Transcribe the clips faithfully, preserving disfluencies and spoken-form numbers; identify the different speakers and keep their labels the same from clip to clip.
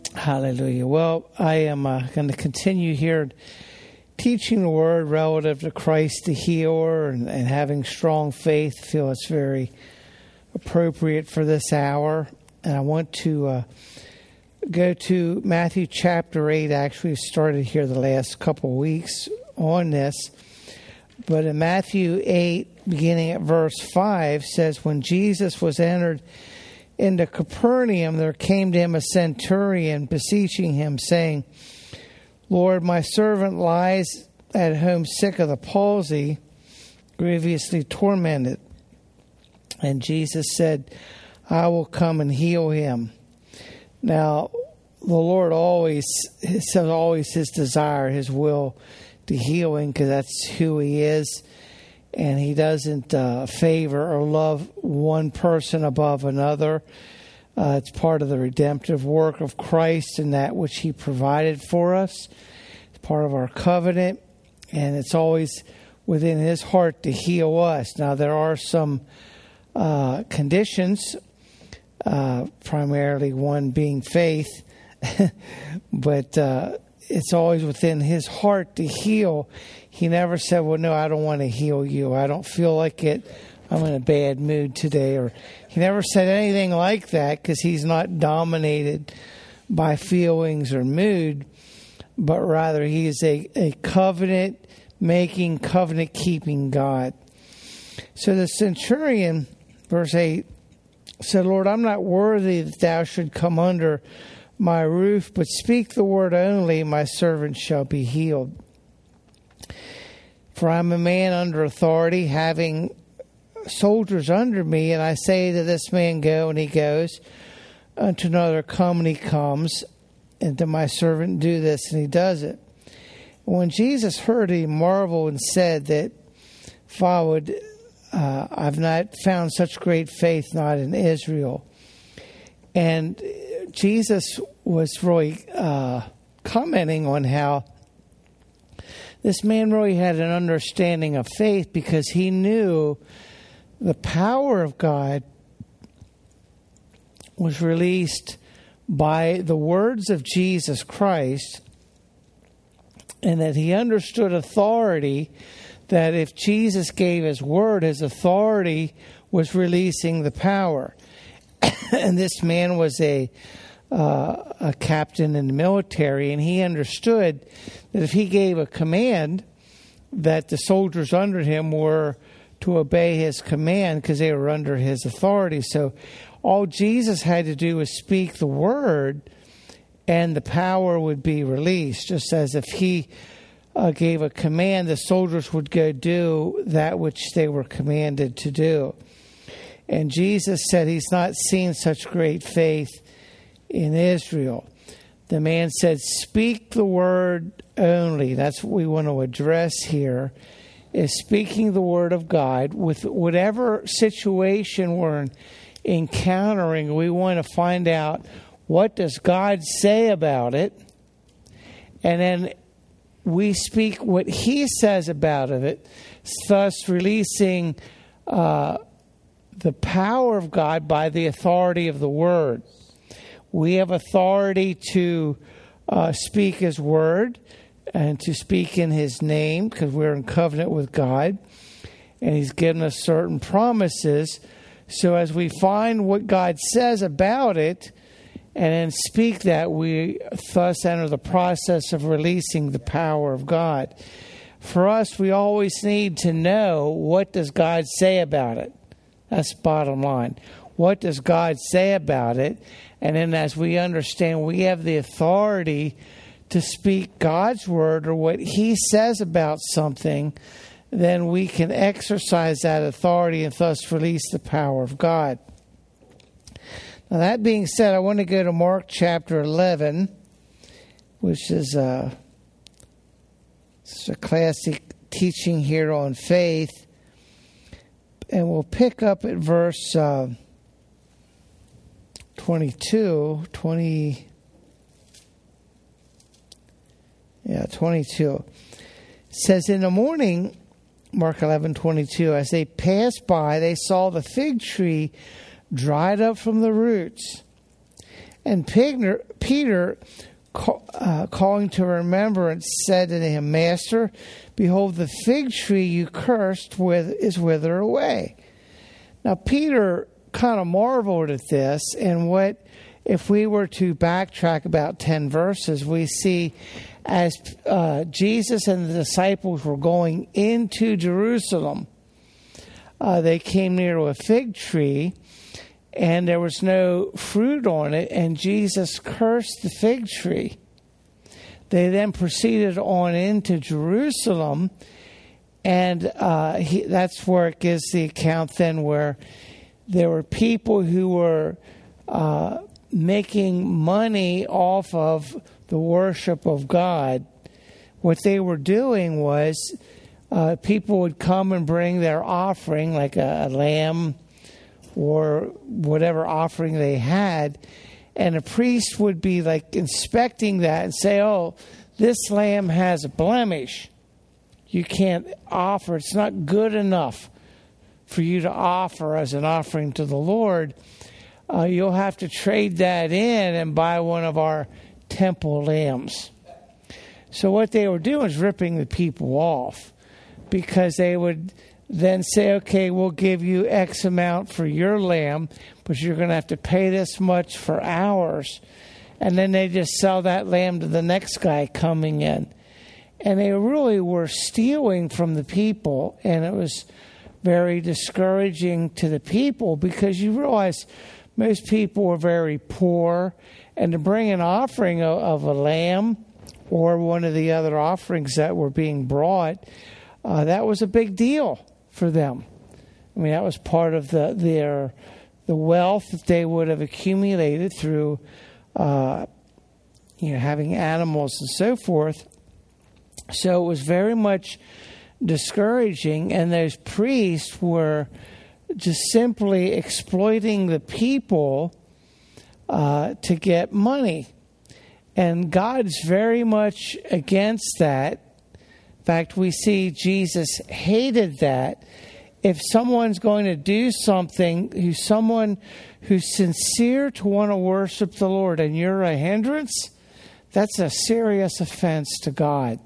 Speaker 1: Hallelujah. Well, I am uh, going to continue here teaching the word relative to Christ the healer and, and having strong faith. I feel it's very appropriate for this hour. And I want to uh, go to Matthew chapter eight. I actually started here the last couple of weeks on this. But in Matthew eight, beginning at verse five, says, when Jesus was entered into Capernaum, there came to him a centurion beseeching him, saying, Lord, my servant lies at home sick of the palsy, grievously tormented. And Jesus said, I will come and heal him. Now, the Lord always, it's always his desire, his will to heal him, because that's who he is. And he doesn't uh, favor or love one person above another. Uh, it's part of the redemptive work of Christ and that which he provided for us. It's part of our covenant. And it's always within his heart to heal us. Now, there are some uh, conditions, uh, primarily one being faith. but uh, it's always within his heart to heal. He never said, well, no, I don't want to heal you. I don't feel like it. I'm in a bad mood today. Or he never said anything like that, because he's not dominated by feelings or mood, but rather he is a, a covenant-making, covenant-keeping God. So the centurion, verse eight, said, Lord, I'm not worthy that thou should come under my roof, but speak the word only, my servant shall be healed. For I'm a man under authority, having soldiers under me, and I say to this man, go, and he goes. Unto another, come, and he comes. And to my servant, do this, and he does it. When Jesus heard it, he marveled and said that followed, uh, I've not found such great faith, not in Israel. And Jesus was really uh, commenting on how this man really had an understanding of faith, because he knew the power of God was released by the words of Jesus Christ, and that he understood authority, that if Jesus gave his word, his authority was releasing the power. And this man was a uh, a captain in the military, and he understood that if he gave a command, that the soldiers under him were to obey his command, because they were under his authority. So all Jesus had to do was speak the word, and the power would be released. Just as if he uh, gave a command, the soldiers would go do that which they were commanded to do. And Jesus said he's not seen such great faith in Israel. The man said, speak the word only. That's what we want to address here, is speaking the word of God. With whatever situation we're encountering, we want to find out, what does God say about it? And then we speak what he says about it, thus releasing uh, the power of God by the authority of the word. We have authority to uh, speak his word and to speak in his name, because we're in covenant with God, and he's given us certain promises. So as we find what God says about it and then speak that, we thus enter the process of releasing the power of God. For us, we always need to know, what does God say about it? That's the bottom line. What does God say about it? And then as we understand we have the authority to speak God's word, or what he says about something, then we can exercise that authority and thus release the power of God. Now, that being said, I want to go to Mark chapter eleven, which is a, it's a classic teaching here on faith. And we'll pick up at verse uh, twenty-two, twenty, yeah, twenty-two. It says, in the morning, Mark eleven twenty-two, as they passed by, they saw the fig tree dried up from the roots. And Peter, Peter uh, calling to remembrance, said to him, Master, behold, the fig tree you cursed with is withered away. Now, Peter kind of marveled at this, and what, if we were to backtrack about ten verses, we see as uh, Jesus and the disciples were going into Jerusalem, uh, they came near to a fig tree, and there was no fruit on it, and Jesus cursed the fig tree. They then proceeded on into Jerusalem, and uh, he, that's where it gives the account then where there were people who were uh, making money off of the worship of God. What they were doing was uh, people would come and bring their offering, like a, a lamb or whatever offering they had, and a priest would be like inspecting that and say, oh, this lamb has a blemish. You can't offer. It's not good enough for you to offer as an offering to the Lord. Uh, you'll have to trade that in and buy one of our temple lambs. So what they were doing is ripping the people off, because they would then say, okay, we'll give you X amount for your lamb, but you're going to have to pay this much for ours. And then they just sell that lamb to the next guy coming in. And they really were stealing from the people, and it was very discouraging to the people, because you realize most people were very poor, and to bring an offering of, of a lamb or one of the other offerings that were being brought, uh, that was a big deal for them. I mean, that was part of the their the wealth that they would have accumulated through uh, you know having animals and so forth. So it was very much discouraging, and those priests were just simply exploiting the people uh, to get money. And God's very much against that. In fact, we see Jesus hated that. If someone's going to do something, who's someone who's sincere to want to worship the Lord, and you're a hindrance, that's a serious offense to God.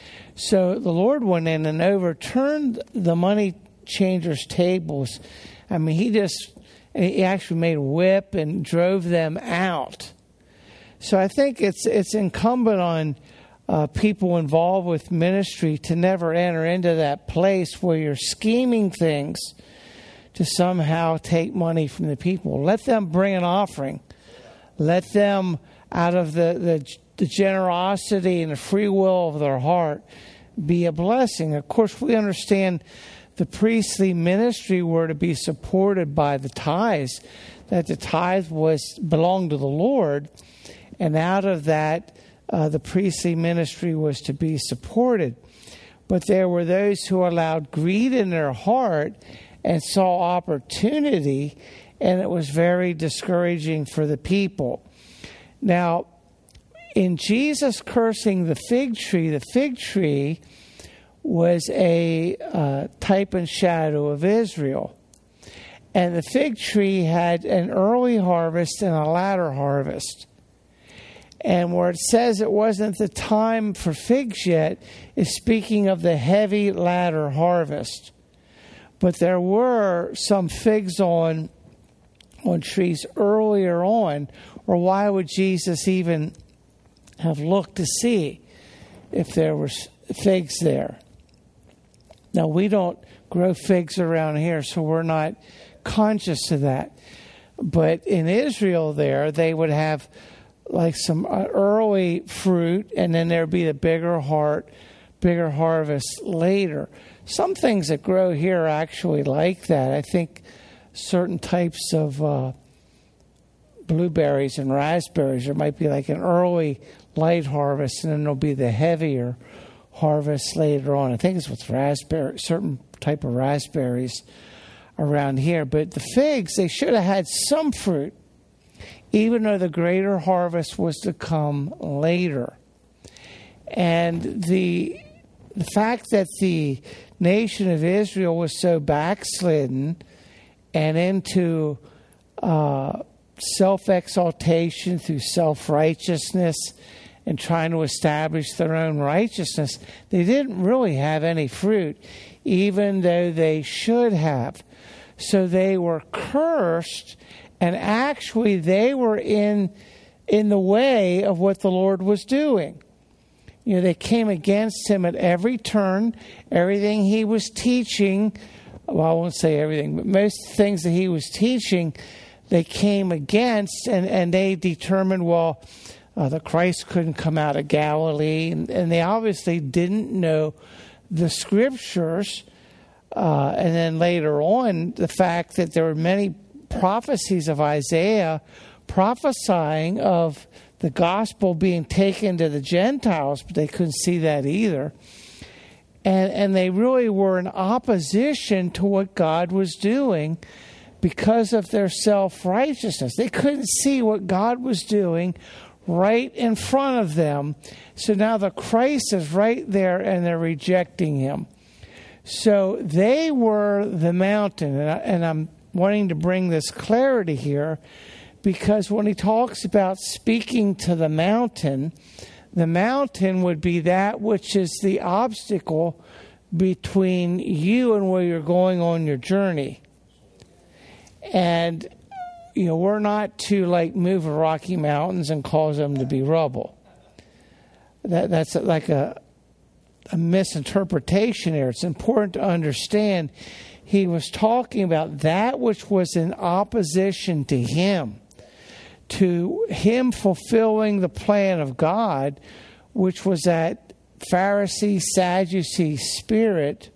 Speaker 1: So the Lord went in and overturned the money changers' tables. I mean, he just, he actually made a whip and drove them out. So I think it's it's incumbent on uh, people involved with ministry to never enter into that place where you're scheming things to somehow take money from the people. Let them bring an offering. Let them, out of the, the, the generosity and the free will of their heart, be a blessing. Of course, we understand the priestly ministry were to be supported by the tithes, that the tithe was belonged to the Lord. And out of that, uh, the priestly ministry was to be supported. But there were those who allowed greed in their heart and saw opportunity, and it was very discouraging for the people. Now, in Jesus cursing the fig tree, the fig tree was a uh, type and shadow of Israel. And the fig tree had an early harvest and a latter harvest. And where it says it wasn't the time for figs yet is speaking of the heavy latter harvest. But there were some figs on, on trees earlier on, or why would Jesus even have looked to see if there were figs there? Now, we don't grow figs around here, so we're not conscious of that. But in Israel there, they would have like some early fruit, and then there'd be the bigger heart, bigger harvest later. Some things that grow here are actually like that. I think certain types of uh, blueberries and raspberries, there might be like an early light harvest, and then there'll be the heavier harvest later on. I think it's with raspberry, certain type of raspberries around here. But the figs, they should have had some fruit, even though the greater harvest was to come later. And the the fact that the nation of Israel was so backslidden and into uh, self-exaltation through self-righteousness and trying to establish their own righteousness, they didn't really have any fruit, even though they should have. So they were cursed, and actually they were in in the way of what the Lord was doing. You know, they came against him at every turn. Everything he was teaching, well, I won't say everything, but most things that he was teaching, they came against, and, and they determined, well, uh, the Christ couldn't come out of Galilee, and, and they obviously didn't know the Scriptures. Uh, and then later on, the fact that there were many prophecies of Isaiah prophesying of the gospel being taken to the Gentiles, but they couldn't see that either. And, and they really were in opposition to what God was doing because of their self-righteousness. They couldn't see what God was doing right in front of them. So now the Christ is right there, and they're rejecting him. So they were the mountain, and, I, and I'm wanting to bring this clarity here, because when he talks about speaking to the mountain, the mountain would be that which is the obstacle between you and where you're going on your journey. And, you know, we're not to, like, move the Rocky Mountains and cause them to be rubble. That That's like a, a misinterpretation there. It's important to understand he was talking about that which was in opposition to him, to him fulfilling the plan of God, which was that Pharisee, Sadducee spirit,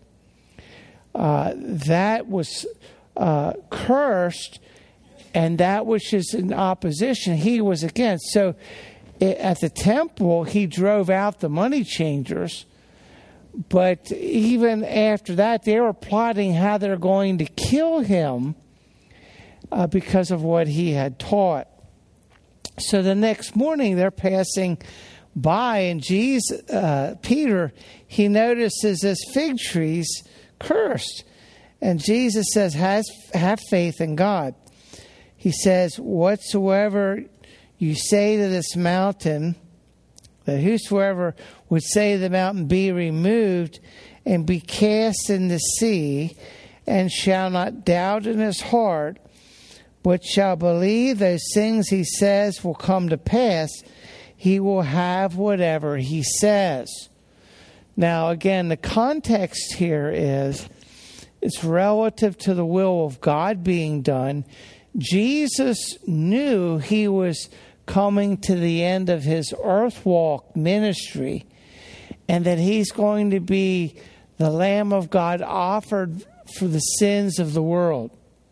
Speaker 1: uh, that was uh, cursed, and that which is in opposition, he was against. So it, at the temple, he drove out the money changers, but even after that, they were plotting how they're going to kill him uh, because of what he had taught. So the next morning, they're passing by, and Jesus, uh, Peter, he notices this fig tree's cursed. And Jesus says, Has, have faith in God. He says, whatsoever you say to this mountain, that whosoever would say to the mountain, be removed and be cast in the sea, and shall not doubt in his heart, but shall believe those things he says will come to pass, he will have whatever he says. Now, again, the context here is it's relative to the will of God being done. Jesus knew he was coming to the end of his earth walk ministry, and that he's going to be the Lamb of God offered for the sins of the world.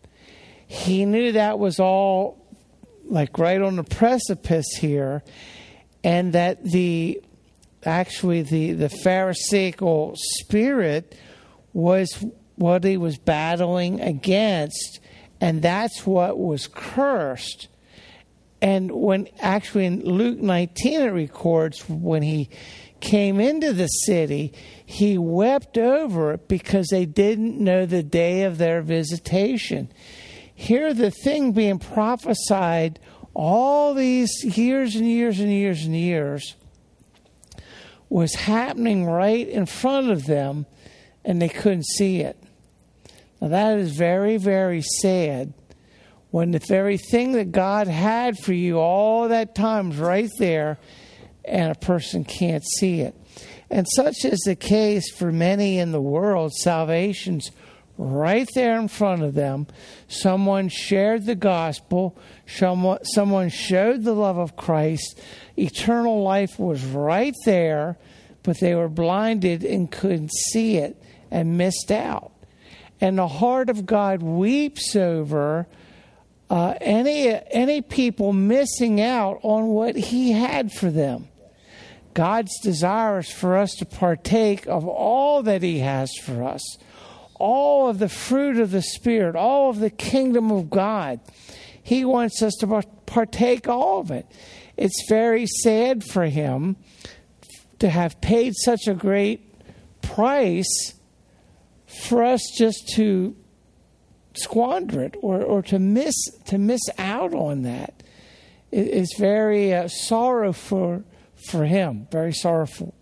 Speaker 1: He knew that was all like right on the precipice here, and that the actually the, the Pharisaical spirit was what he was battling against, and that's what was cursed. And when actually in Luke nineteen it records when he came into the city, he wept over it because they didn't know the day of their visitation. Here, the thing being prophesied all these years and years and years and years was happening right in front of them, and they couldn't see it. Now, that is very, very sad, when the very thing that God had for you all that time is right there, and a person can't see it. And such is the case for many in the world. Salvation's right there in front of them. Someone shared the gospel. Someone, someone showed the love of Christ. Eternal life was right there, but they were blinded and couldn't see it and missed out. And the heart of God weeps over uh, any any people missing out on what he had for them. God's desire is for us to partake of all that he has for us. All of the fruit of the Spirit, all of the kingdom of God. He wants us to partake all of it. It's very sad for him to have paid such a great price for us just to squander it or, or to miss to miss out on that. It, it's very uh, sorrow for for him, very sorrowful.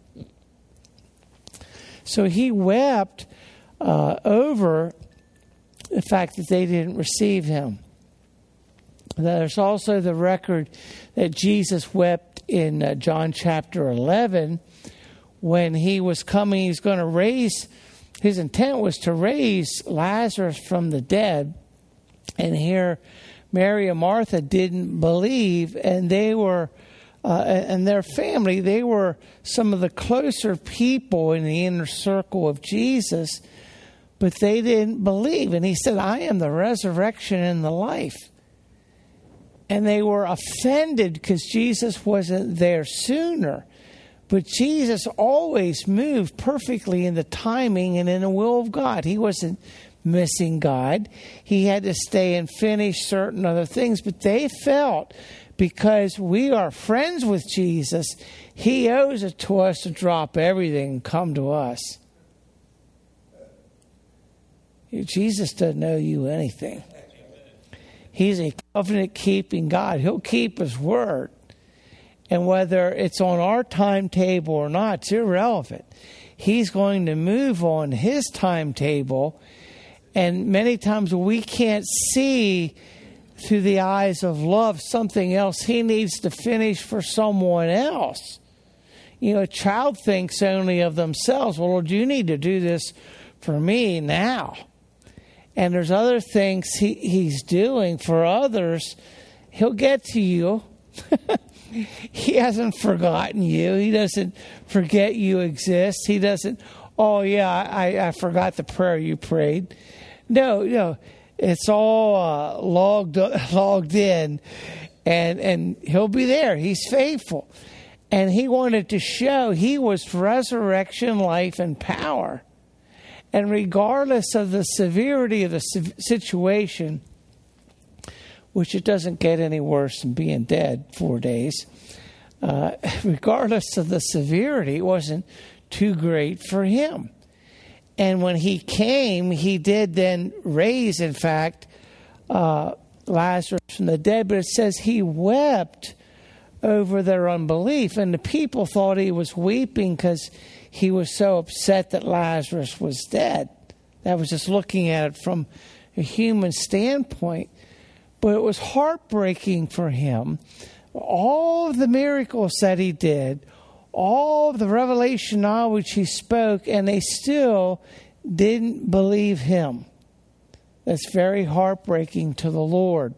Speaker 1: So he wept uh, over the fact that they didn't receive him. There's also the record that Jesus wept in uh, John chapter eleven when he was coming. He's going to raise, his intent was to raise Lazarus from the dead. And here Mary and Martha didn't believe, and they were, uh, and their family, they were some of the closer people in the inner circle of Jesus, but they didn't believe. And he said, I am the resurrection and the life. And they were offended because Jesus wasn't there sooner. But Jesus always moved perfectly in the timing and in the will of God. He wasn't missing God. He had to stay and finish certain other things. But they felt because we are friends with Jesus, he owes it to us to drop everything and come to us. Jesus doesn't owe you anything. He's a covenant-keeping God. He'll keep his word. And whether it's on our timetable or not, it's irrelevant. He's going to move on his timetable. And many times we can't see through the eyes of love something else he needs to finish for someone else. You know, a child thinks only of themselves. Well, Lord, you need to do this for me now. And there's other things he, he's doing for others. He'll get to you. He hasn't forgotten you. He doesn't forget you exist. He doesn't, oh, yeah, I, I forgot the prayer you prayed. No, no, it's all uh, logged logged in, and, and he'll be there. He's faithful. And he wanted to show he was resurrection, life, and power. And regardless of the severity of the situation, which it doesn't get any worse than being dead four days, uh, regardless of the severity, it wasn't too great for him. And when he came, he did then raise, in fact, uh, Lazarus from the dead. But it says he wept over their unbelief. And the people thought he was weeping because he was so upset that Lazarus was dead. That was just looking at it from a human standpoint. But it was heartbreaking for him. All of the miracles that he did, all of the revelation knowledge he spoke, and they still didn't believe him. That's very heartbreaking to the Lord.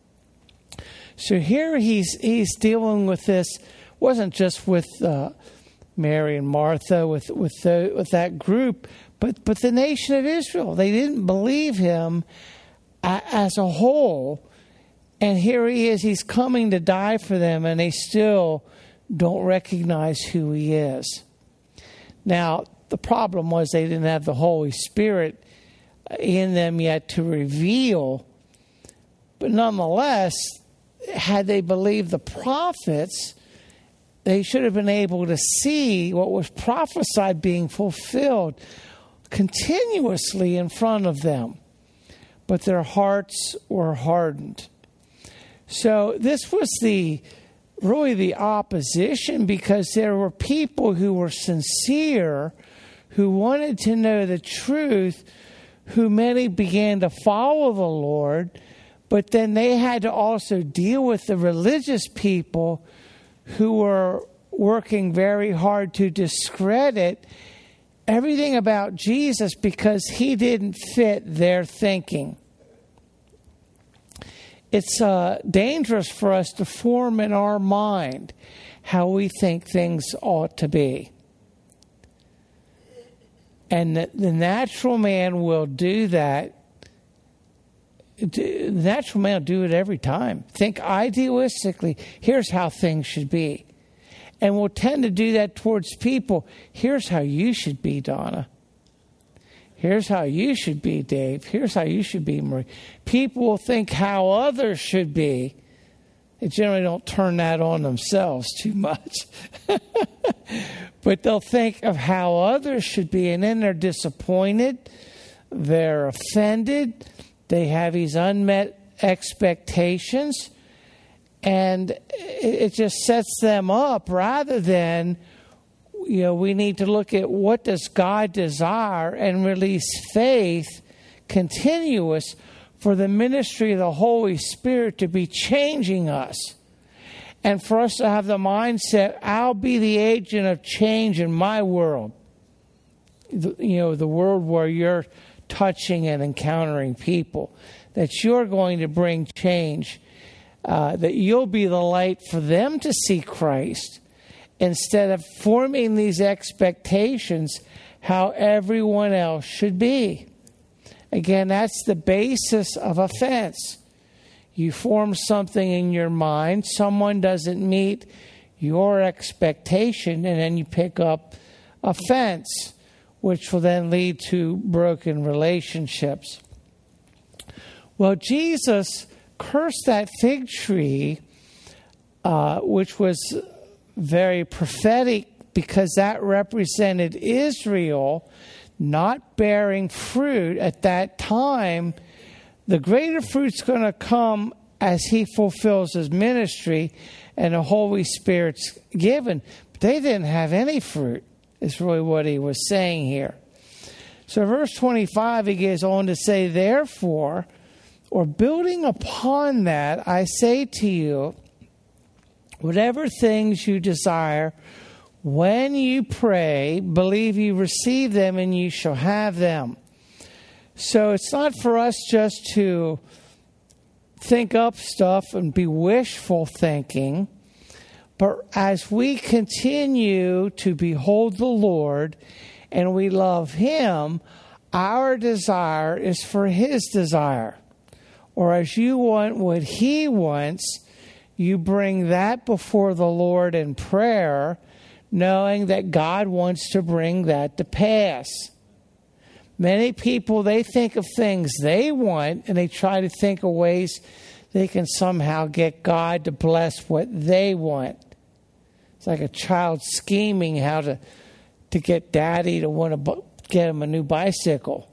Speaker 1: So here he's he's dealing with this. Wasn't just with uh, Mary and Martha, with with the, with that group, but but the nation of Israel. They didn't believe him a, as a whole. And here he is, he's coming to die for them, and they still don't recognize who he is. Now, the problem was they didn't have the Holy Spirit in them yet to reveal. But nonetheless, had they believed the prophets, they should have been able to see what was prophesied being fulfilled continuously in front of them. But their hearts were hardened. So this was the really the opposition, because there were people who were sincere, who wanted to know the truth, who many began to follow the Lord, but then they had to also deal with the religious people who were working very hard to discredit everything about Jesus because he didn't fit their thinking. It's uh, dangerous for us to form in our mind how we think things ought to be. And the, the natural man will do that. The natural man will do it every time. Think idealistically, here's how things should be. And we'll tend to do that towards people. Here's how you should be, Donna. Here's how you should be, Dave. Here's how you should be, Marie. People will think how others should be. They generally don't turn that on themselves too much. But they'll think of how others should be, and then they're disappointed. They're offended. They have these unmet expectations, and it just sets them up rather than, you know, we need to look at what does God desire and release faith continuous for the ministry of the Holy Spirit to be changing us. And for us to have the mindset, I'll be the agent of change in my world. You know, the world where you're touching and encountering people. That you're going to bring change. Uh, that you'll be the light for them to see Christ. Instead of forming these expectations how everyone else should be. Again, that's the basis of offense. You form something in your mind, someone doesn't meet your expectation, and then you pick up offense, which will then lead to broken relationships. Well, Jesus cursed that fig tree, uh, which was very prophetic because that represented Israel not bearing fruit at that time. The greater fruit's going to come as he fulfills his ministry and the Holy Spirit's given. But they didn't have any fruit, is really what he was saying here. So verse twenty-five, he goes on to say, therefore, or building upon that, I say to you, whatever things you desire, when you pray, believe you receive them and you shall have them. So it's not for us just to think up stuff and be wishful thinking, but as we continue to behold the Lord and we love Him, our desire is for His desire. Or as you want what He wants, you bring that before the Lord in prayer, knowing that God wants to bring that to pass. Many people, they think of things they want, and they try to think of ways they can somehow get God to bless what they want. It's like a child scheming how to, to get daddy to want to get him a new bicycle.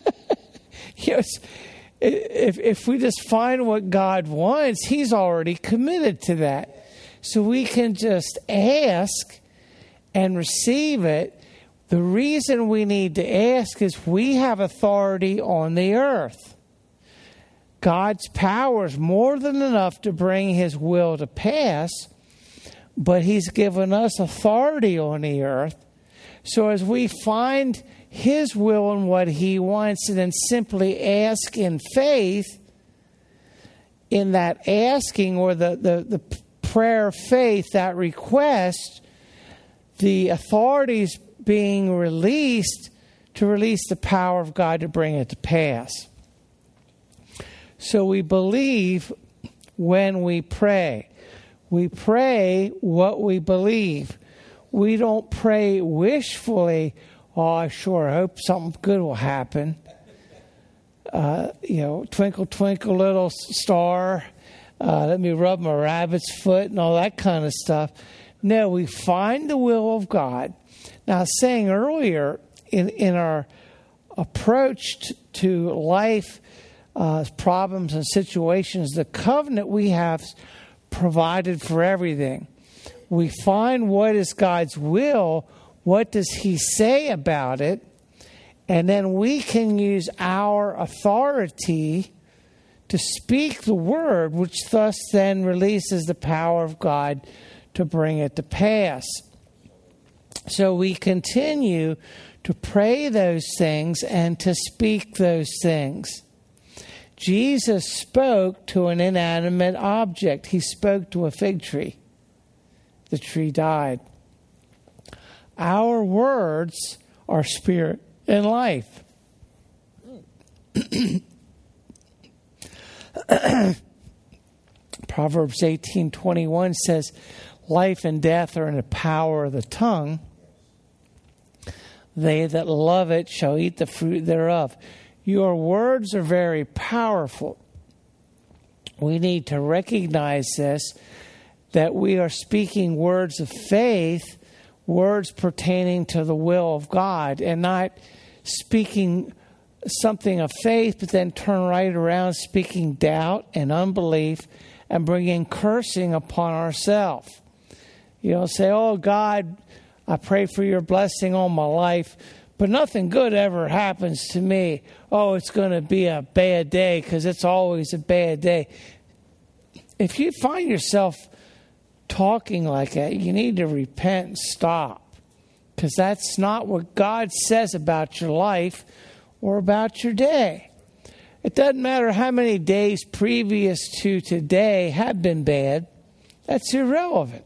Speaker 1: Yes, if, if we just find what God wants, He's already committed to that. So we can just ask and receive it. The reason we need to ask is we have authority on the earth. God's power is more than enough to bring His will to pass, but He's given us authority on the earth. So as we find His will and what He wants and then simply ask in faith, in that asking or the, the, the prayer of faith, that request, the authorities being released to release the power of God to bring it to pass. So we believe when we pray. We pray what we believe. We don't pray wishfully, oh, I sure hope something good will happen. Uh, you know, twinkle, twinkle, little star, uh, let me rub my rabbit's foot and all that kind of stuff. No, we find the will of God. Now, I was saying earlier, in, in our approach t- to life, uh, problems and situations, the covenant we have provided for everything. We find what is God's will, what does He say about it, and then we can use our authority to speak the word, which thus then releases the power of God to bring it to pass. So we continue to pray those things and to speak those things. Jesus spoke to an inanimate object. He spoke to a fig tree. The tree died. Our words are spirit and life. Proverbs eighteen twenty-one says, life and death are in the power of the tongue. They that love it shall eat the fruit thereof. Your words are very powerful. We need to recognize this, that we are speaking words of faith, words pertaining to the will of God, and not speaking something of faith, but then turn right around speaking doubt and unbelief and bringing cursing upon ourselves. You know, say, oh, God, I pray for your blessing on my life, but nothing good ever happens to me. Oh, it's going to be a bad day because it's always a bad day. If you find yourself talking like that, you need to repent and stop, because that's not what God says about your life or about your day. It doesn't matter how many days previous to today have been bad. That's irrelevant.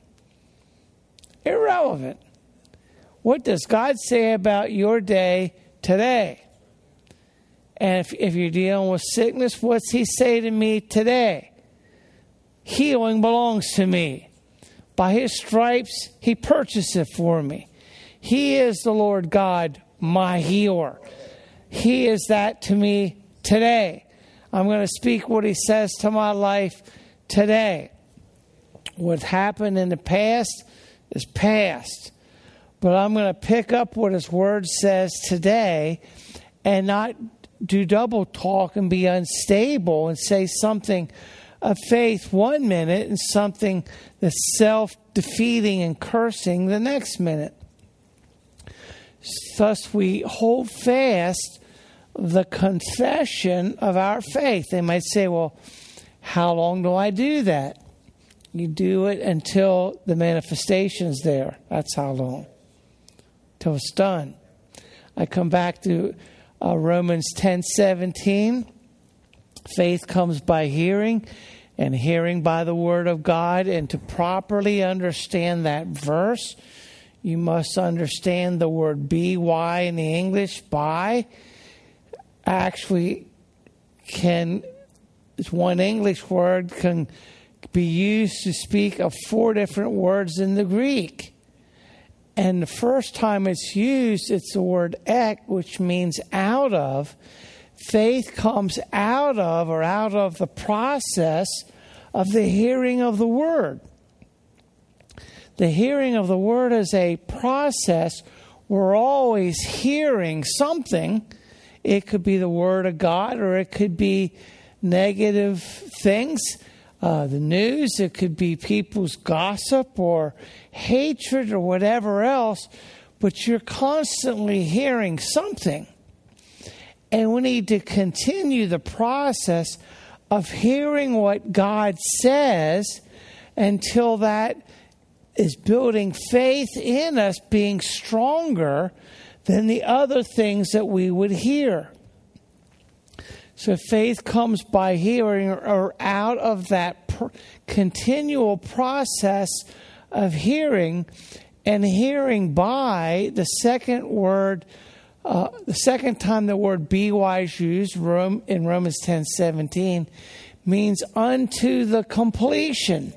Speaker 1: Irrelevant. What does God say about your day today? And if, if you're dealing with sickness, what's he say to me today? Healing belongs to me. By his stripes, he purchased it for me. He is the Lord God, my healer. He is that to me today. I'm going to speak what he says to my life today. What happened in the past is past. But I'm going to pick up what his word says today and not do double talk and be unstable and say something of faith one minute and something that's self-defeating and cursing the next minute. Thus we hold fast the confession of our faith. They might say, well, how long do I do that? You do it until the manifestation's there. That's how long. Till it's done. I come back to uh, Romans ten seventeen. Faith comes by hearing, and hearing by the word of God. And to properly understand that verse, you must understand the word by in the English. By actually can, it's one English word, can be used to speak of four different words in the Greek. And the first time it's used, it's the word ek, which means out of. Faith comes out of, or out of the process of the hearing of the word. The hearing of the word is a process. We're always hearing something. It could be the word of God, or it could be negative things, uh, the news. It could be people's gossip or hatred or whatever else. But you're constantly hearing something. And we need to continue the process of hearing what God says until that is building faith in us, being stronger than the other things that we would hear. So faith comes by hearing, or out of that pr- continual process of hearing, and hearing by the second word. Uh, the second time the word by is used Rome, in Romans ten seventeen means unto the completion.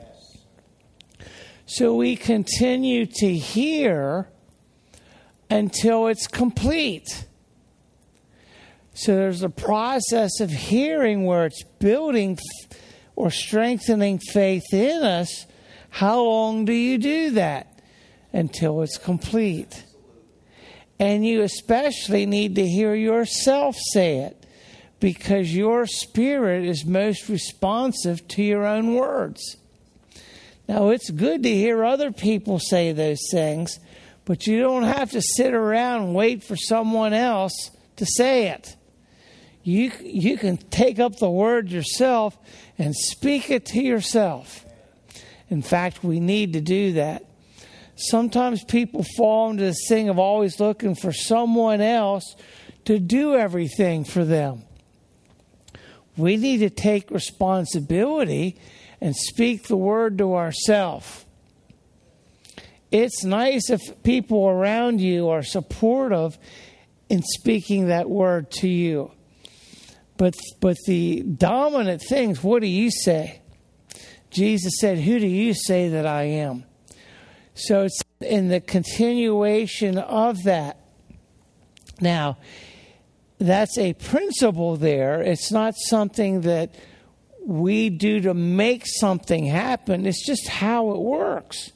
Speaker 1: So we continue to hear until it's complete. So there's a process of hearing where it's building f- or strengthening faith in us. How long do you do that? Until it's complete. And you especially need to hear yourself say it, because your spirit is most responsive to your own words. Now, it's good to hear other people say those things, but you don't have to sit around and wait for someone else to say it. You, you can take up the word yourself and speak it to yourself. In fact, we need to do that. Sometimes people fall into this thing of always looking for someone else to do everything for them. We need to take responsibility and speak the word to ourselves. It's nice if people around you are supportive in speaking that word to you. But, but the dominant things, what do you say? Jesus said, who do you say that I am? So it's in the continuation of that. Now, that's a principle there. It's not something that we do to make something happen. It's just how it works.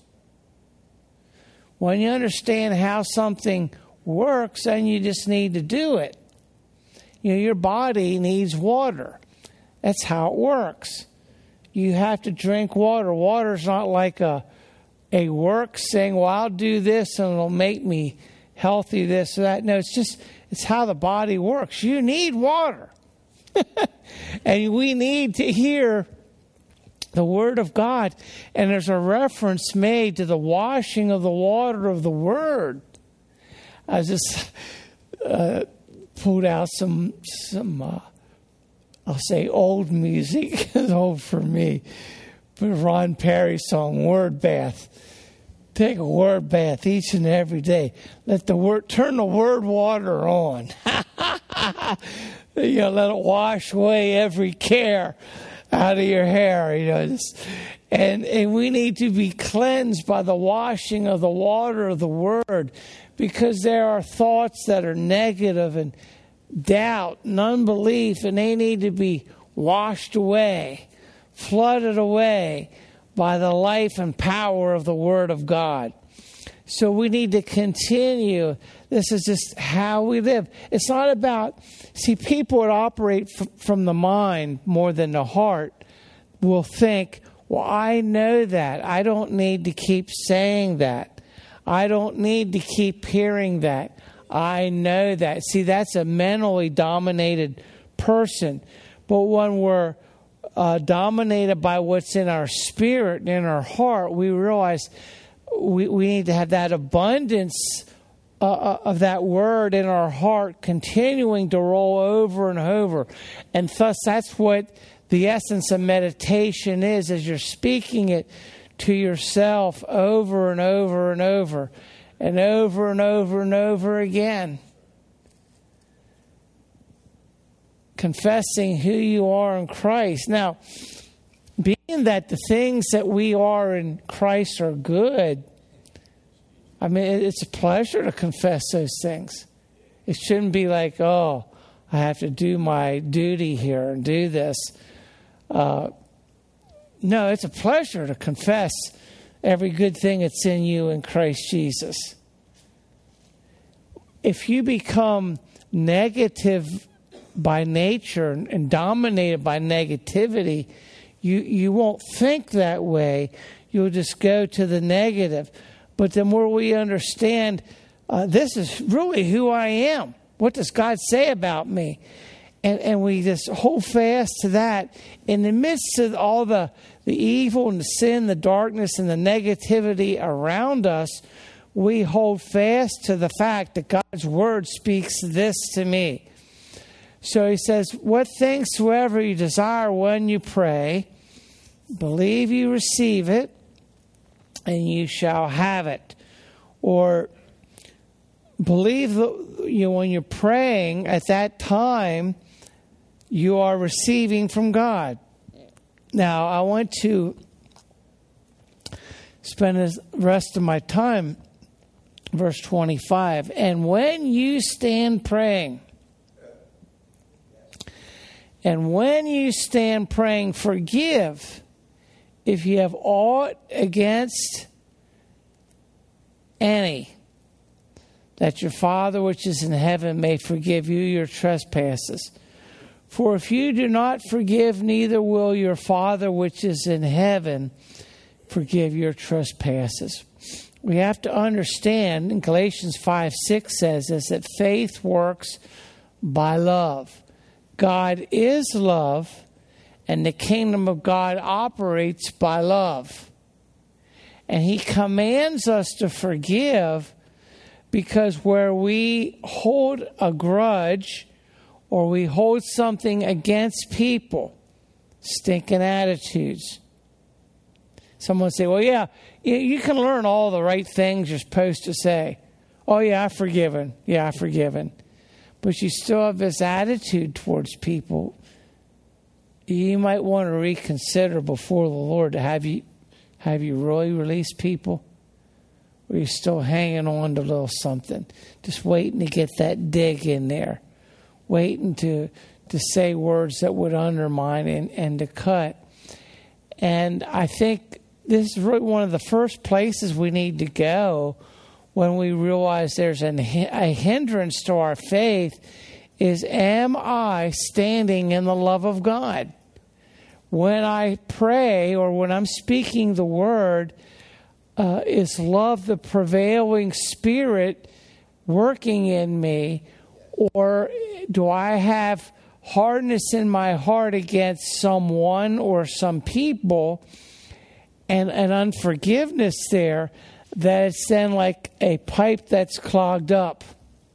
Speaker 1: When you understand how something works, then you just need to do it. You know, your body needs water. That's how it works. You have to drink water. Water's not like a a work saying, well, I'll do this and it'll make me healthy, this or that. No, it's just, it's how the body works. You need water. And we need to hear the Word of God. And there's a reference made to the washing of the water of the Word. I just uh, pulled out some, some uh, I'll say old music. It's old for me. But Ron Perry song, Word Bath. Take a word bath each and every day. Let the word, turn the word water on. You know, let it wash away every care out of your hair. You know, just, and and we need to be cleansed by the washing of the water of the Word, because there are thoughts that are negative and doubt and unbelief, and they need to be washed away, flooded away by the life and power of the Word of God. So we need to continue. This is just how we live. It's not about, see, people that operate f- from the mind more than the heart will think, well, I know that. I don't need to keep saying that. I don't need to keep hearing that. I know that. See, that's a mentally dominated person. But when we're Uh, dominated by what's in our spirit and in our heart, we realize we, we need to have that abundance uh, of that word in our heart continuing to roll over and over. And thus, that's what the essence of meditation is, as you're speaking it to yourself over and over and over and over and over and over again. Confessing who you are in Christ. Now, being that the things that we are in Christ are good, I mean, it's a pleasure to confess those things. It shouldn't be like, oh, I have to do my duty here and do this. Uh, no, it's a pleasure to confess every good thing that's in you in Christ Jesus. If you become negative by nature and dominated by negativity, you you won't think that way. You'll just go to the negative. But the more we understand, uh, this is really who I am. What does God say about me? And and we just hold fast to that. In the midst of all the, the evil and the sin, the darkness and the negativity around us, we hold fast to the fact that God's Word speaks this to me. So he says, what things soever you desire when you pray, believe you receive it, and you shall have it. Or believe that, you know, when you're praying, at that time, you are receiving from God. Now, I want to spend the rest of my time, verse twenty-five, and when you stand praying, And when you stand praying, forgive if you have aught against any, that your Father which is in heaven may forgive you your trespasses. For if you do not forgive, neither will your Father which is in heaven forgive your trespasses. We have to understand, and Galatians five six says this, that faith works by love. God is love, and the kingdom of God operates by love. And he commands us to forgive, because where we hold a grudge or we hold something against people, stinking attitudes. Someone say, well, yeah, you can learn all the right things you're supposed to say. Oh, yeah, I've forgiven. Yeah, I've forgiven. But you still have this attitude towards people. You might want to reconsider before the Lord. Have you, have you really released people? Or are you still hanging on to a little something? Just waiting to get that dig in there. Waiting to, to say words that would undermine and, and to cut. And I think this is really one of the first places we need to go when we realize there's an, a hindrance to our faith, is, am I standing in the love of God? When I pray or when I'm speaking the word, uh, is love the prevailing spirit working in me? Or do I have hardness in my heart against someone or some people and, and unforgiveness there, that it's then like a pipe that's clogged up,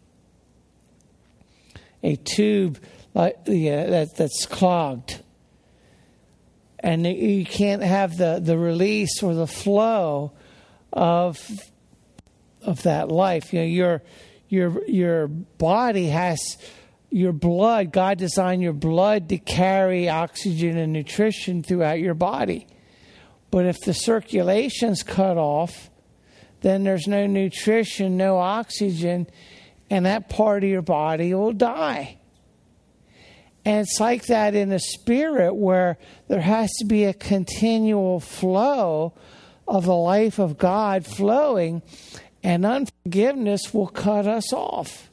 Speaker 1: a tube like yeah, that, that's clogged, and you can't have the, the release or the flow of of that life. You know, your your your body has your blood. God designed your blood to carry oxygen and nutrition throughout your body, but if the circulation's cut off, then there's no nutrition, no oxygen, and that part of your body will die. And it's like that in the spirit, where there has to be a continual flow of the life of God flowing, and unforgiveness will cut us off.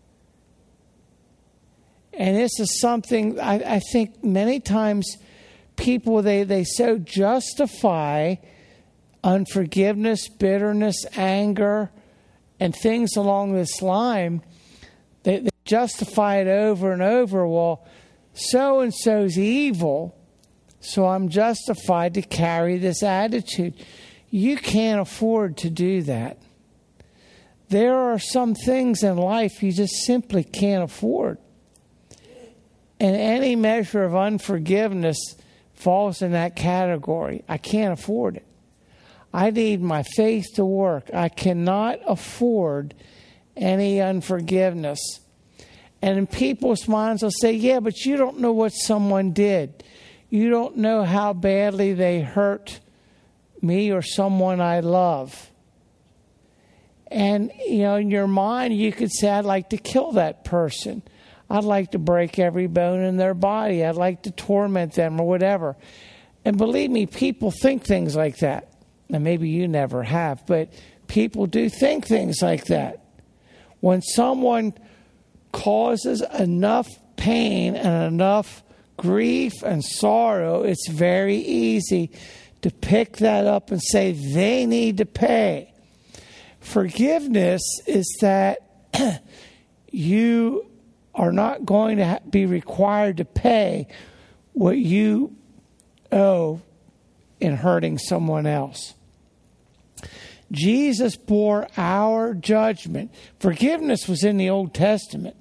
Speaker 1: And this is something I, I think many times people, they, they so justify unforgiveness, bitterness, anger, and things along this line. They, they justify it over and over. Well, so-and-so's evil, so I'm justified to carry this attitude. You can't afford to do that. There are some things in life you just simply can't afford. And any measure of unforgiveness falls in that category. I can't afford it. I need my faith to work. I cannot afford any unforgiveness. And in people's minds will say, yeah, but you don't know what someone did. You don't know how badly they hurt me or someone I love. And, you know, in your mind, you could say, I'd like to kill that person. I'd like to break every bone in their body. I'd like to torment them or whatever. And believe me, people think things like that. And maybe you never have, but people do think things like that. When someone causes enough pain and enough grief and sorrow, it's very easy to pick that up and say they need to pay. Forgiveness is that you are not going to be required to pay what you owe in hurting someone else. Jesus bore our judgment. Forgiveness was in the Old Testament.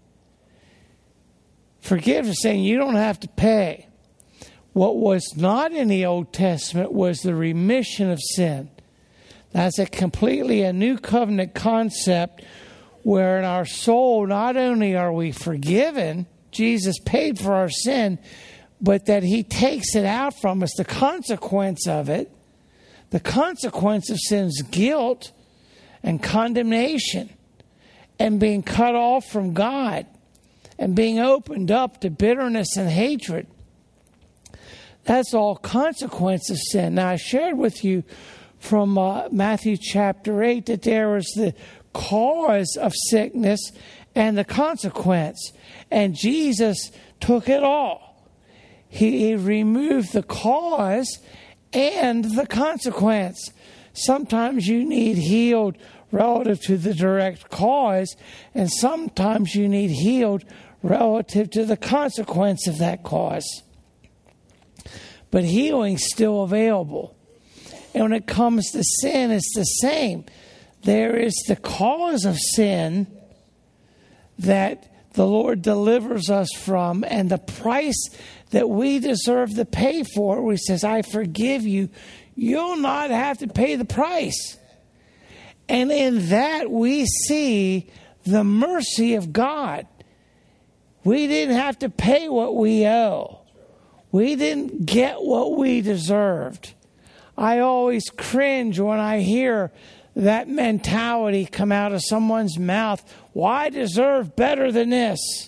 Speaker 1: Forgiveness saying you don't have to pay. What was not in the Old Testament was the remission of sin. That's a completely a new covenant concept, where in our soul not only are we forgiven, Jesus paid for our sin, but that he takes it out from us, the consequence of it. The consequence of sin is guilt and condemnation and being cut off from God and being opened up to bitterness and hatred. That's all consequence of sin. Now, I shared with you from uh, Matthew chapter eight that there is the cause of sickness and the consequence. And Jesus took it all. He, he removed the cause and the consequence. Sometimes you need healed relative to the direct cause, and sometimes you need healed relative to the consequence of that cause. But healing's still available. And when it comes to sin, it's the same. There is the cause of sin that the Lord delivers us from, and the price that we deserve to pay for it, where he says, I forgive you. You'll not have to pay the price. And in that we see the mercy of God. We didn't have to pay what we owe. We didn't get what we deserved. I always cringe when I hear that mentality come out of someone's mouth. Well, I deserve better than this.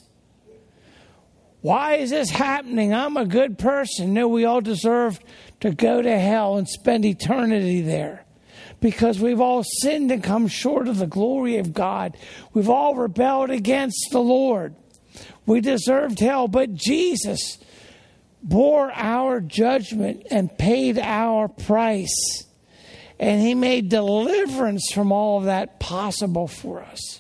Speaker 1: Why is this happening? I'm a good person. No, we all deserve to go to hell and spend eternity there, because we've all sinned and come short of the glory of God. We've all rebelled against the Lord. We deserved hell, but Jesus bore our judgment and paid our price. And he made deliverance from all of that possible for us.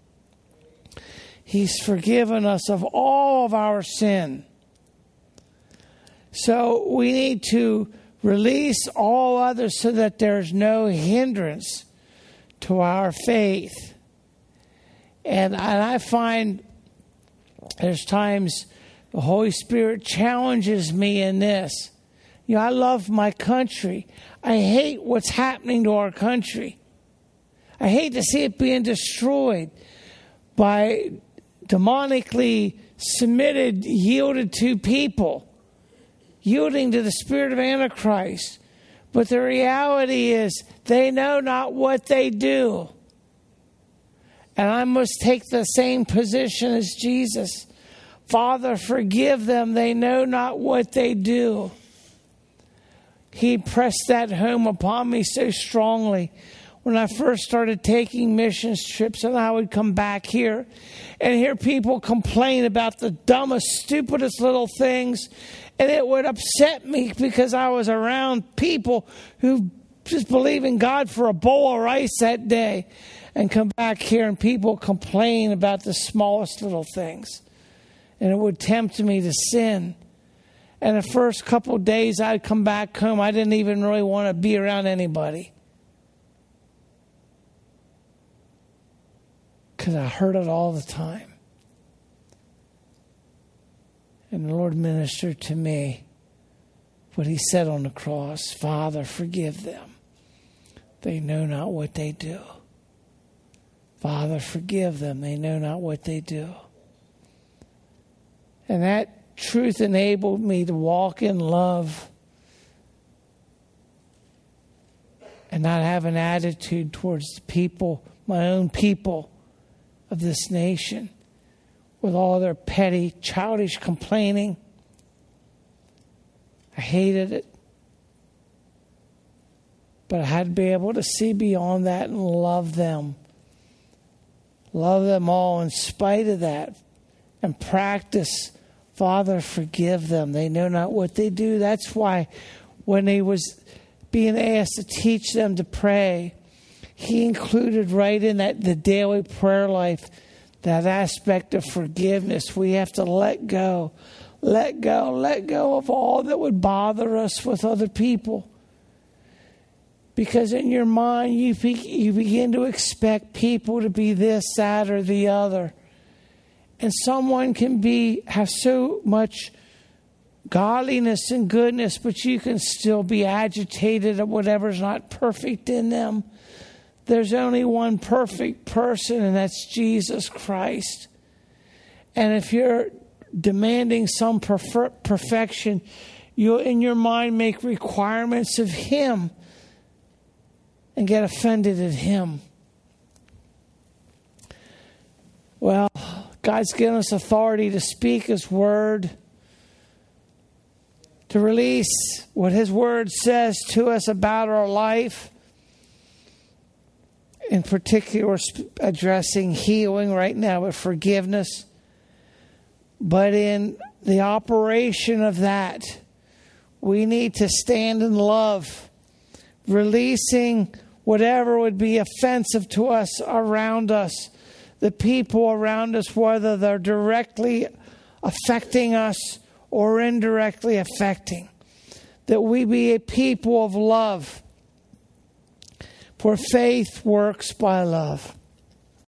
Speaker 1: He's forgiven us of all of our sin. So we need to release all others so that there's no hindrance to our faith. And, and I find there's times the Holy Spirit challenges me in this. You know, I love my country. I hate what's happening to our country. I hate to see it being destroyed by demonically submitted, yielded to people, yielding to the spirit of Antichrist. But the reality is they know not what they do. And I must take the same position as Jesus. Father, forgive them. They know not what they do. He pressed that home upon me so strongly when I first started taking missions trips, and I would come back here and hear people complain about the dumbest, stupidest little things. And it would upset me because I was around people who just believe in God for a bowl of rice that day, and come back here and people complain about the smallest little things. And it would tempt me to sin. And the first couple of days I'd come back home, I didn't even really want to be around anybody. Because I heard it all the time. And the Lord ministered to me what he said on the cross. Father, forgive them. They know not what they do. Father, forgive them. They know not what they do. And that truth enabled me to walk in love and not have an attitude towards the people, my own people of this nation, with all their petty, childish complaining. I hated it. But I had to be able to see beyond that and love them. Love them all in spite of that. And practice, Father, forgive them. They know not what they do. That's why when he was being asked to teach them to pray, he included right in that the daily prayer life that aspect of forgiveness. We have to let go, let go, let go of all that would bother us with other people. Because in your mind, you be, you begin to expect people to be this, that, or the other. And someone can be have so much godliness and goodness, but you can still be agitated at whatever's not perfect in them. There's only one perfect person, and that's Jesus Christ. And if you're demanding some prefer- perfection, you'll in your mind make requirements of him and get offended at him. Well, God's given us authority to speak his word, to release what his word says to us about our life. In particular, addressing healing right now with forgiveness. But in the operation of that, we need to stand in love, releasing whatever would be offensive to us around us, the people around us, whether they're directly affecting us or indirectly affecting. That we be a people of love. For faith works by love.